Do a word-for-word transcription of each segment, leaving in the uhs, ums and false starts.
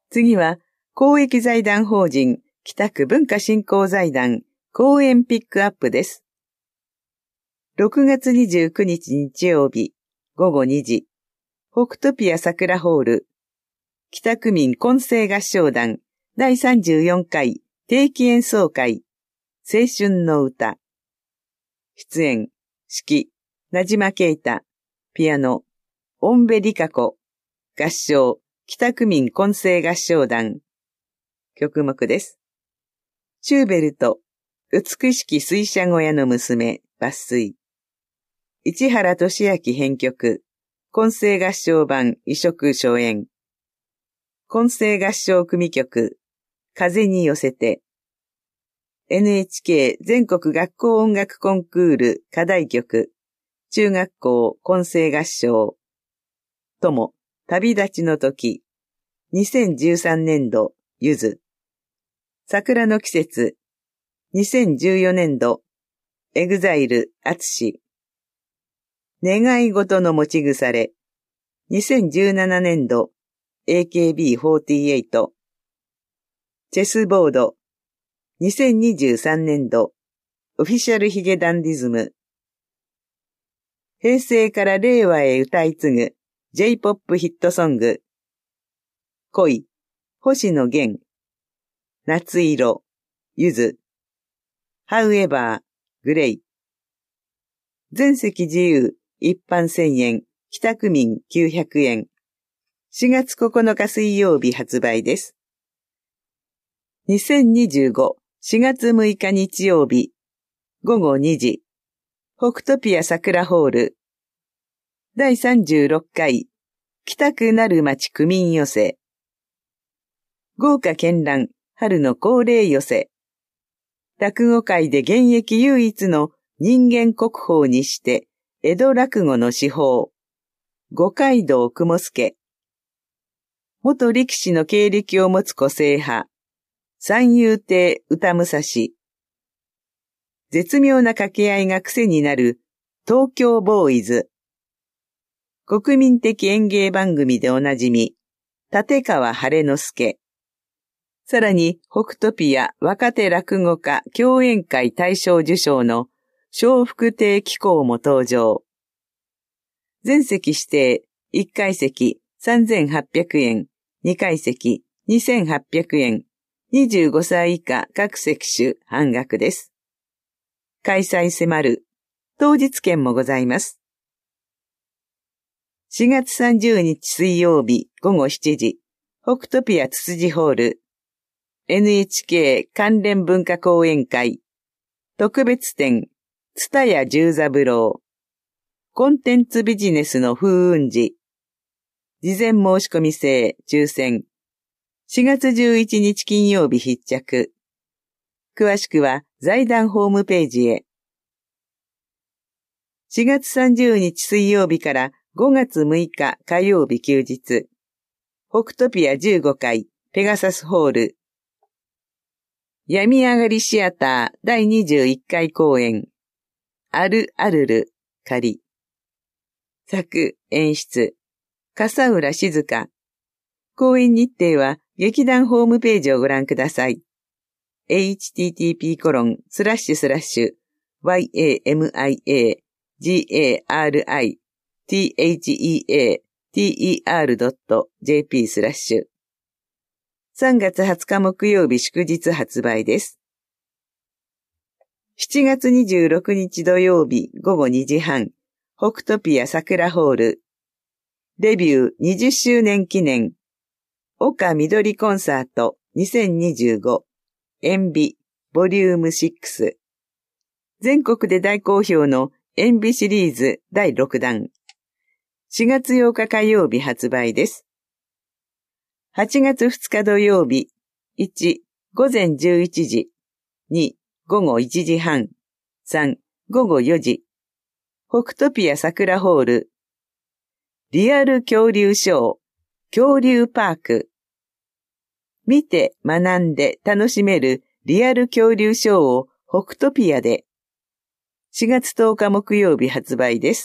次は、公益財団法人北区文化振興財団講演ピックアップです。ろくがつにじゅうくにち日曜日ごごにじ、北トピア桜ホール、北区民混声合唱団だいさんじゅうよんかい定期演奏会、青春の歌。出演、指揮、名島啓太、ピアノ、オンベリカ子、合唱、北区民混声合唱団。曲目です。シューベルト、美しき水車小屋の娘、抜粋。市原俊明編曲、混声合唱版移植初演。混声合唱組曲、風に寄せて。エヌエイチケー 全国学校音楽コンクール課題曲、中学校混声合唱。とも、旅立ちの時、にせんじゅうさんねんど、ゆず。桜の季節、にせんじゅうよねんど、エグザイル、アツシ。願い事の持ち腐れ、にせんじゅうななねんど、エーケービーフォーティーエイト。チェスボード、にせんにじゅうさんねんど、オフィシャルヒゲダンディズム。平成から令和へ歌い継ぐ J-ポップ ヒットソング。恋、星野源。夏色、ゆず。However、グレイ。全席自由、一般せんえん、北区民きゅうひゃくえん。しがつここのか水曜日発売です。にせんにじゅうご、しがつむいか日曜日、ごごにじ、北トピア桜ホール、だいさんじゅうろっかい、北区なる町区民寄せ、豪華絢爛、春の恒例寄せ、落語界で現役唯一の人間国宝にして、江戸落語の至宝、五街道雲助、元力士の経歴を持つ個性派、三遊亭歌武蔵、絶妙な掛け合いが癖になる東京ボーイズ、国民的演芸番組でおなじみ、立川晴之助、さらに北トピア若手落語家共演会大賞受賞の笑福亭紀行も登場。全席指定、いっかい席さんぜんはっぴゃくえん、にかい席にせんはっぴゃくえん、にじゅうごさい以下各席種半額です。開催迫る。当日券もございます。しがつさんじゅうにち水曜日ごごしちじ、北トピアつつじホール、エヌエイチケー 関連文化講演会、特別展、つたや十三郎、コンテンツビジネスの風雲児、事前申し込み制、抽選、しがつじゅういちにち金曜日必着。詳しくは財団ホームページへ。しがつさんじゅうにち水曜日からごがつむいか火曜日休日。北トピアじゅうごかいペガサスホール。病み上がりシアターだいにじゅういっかい公演。あるあるる、仮。作、演出、笠浦静香。公演日程は劇団ホームページをご覧ください。エイチティーティーピーコロンスラッシュスラッシュワイエーエムアイエージーエーアールアイティーエイチイーエーティーイーアールドットジェーピースラッシュさんがつはつか木曜日祝日発売です。しちがつにじゅうろくにち土曜日ごごにじはん、北トピア桜ホール。デビューにじゅっしゅうねん記念、岡みどりコンサートにせんにじゅうご、演美、ボリュームろく。全国で大好評の演美シリーズだいろくだん。しがつようか火曜日発売です。はちがつふつか土曜日、いち、ごぜんじゅういちじ、に、ごごいちじはん、さん、ごごよじ、北トピア桜ホール、リアル恐竜ショー、恐竜パーク。見て学んで楽しめるリアル恐竜ショーを北トピアで。しがつとおか木曜日発売です。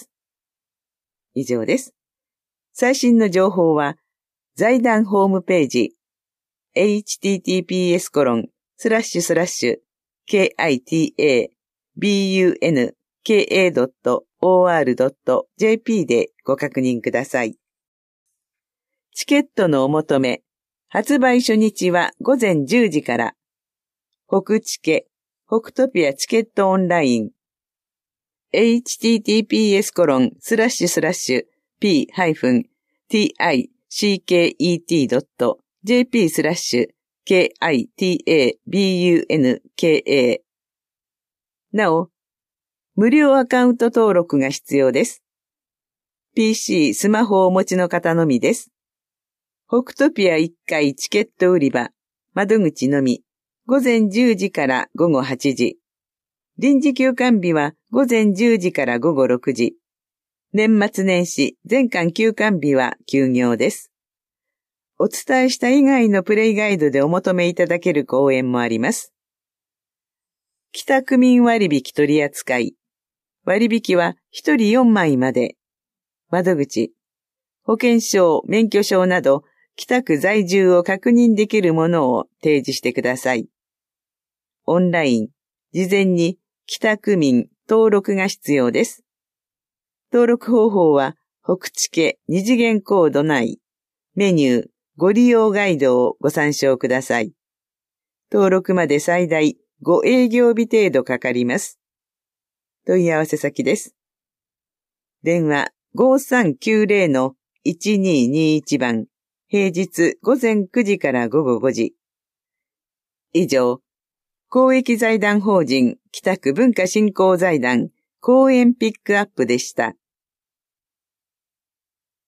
以上です。最新の情報は財団ホームページ、 エイチティーティーピーエスコロンスラッシュスラッシュ ケーアイティーエービーユーエヌケーエードットオーアールドットジェーピー でご確認ください。チケットのお求め、発売初日は午前じゅうじから、北チケ、北トピアチケットオンライン、エイチティーティーピーエスコロンスラッシュスラッシュ ピーハイフンティーアイシーケーイーティードットジェーピー スラッシュ ケーアイティーエービーユーエヌケーエー。なお、無料アカウント登録が必要です。ピーシー、スマホをお持ちの方のみです。北トピアいっかいチケット売り場、窓口のみ、午前じゅうじから午後はちじ。臨時休館日は午前じゅうじから午後ろくじ。年末年始、全館休館日は休業です。お伝えした以外のプレイガイドでお求めいただける講演もあります。北区民割引取り扱い。割引はひとりよんまいまで。窓口、保険証、免許証など、北区在住を確認できるものを提示してください。オンライン、事前に北区民登録が必要です。登録方法は、北地家二次元コード内、メニュー、ご利用ガイドをご参照ください。登録まで最大ご営業日程度かかります。問い合わせ先です。電話 ごさんきゅうゼロ のいちにーにーいち 番、平日午前くじから午後ごじ。以上、公益財団法人北区文化振興財団公演ピックアップでした。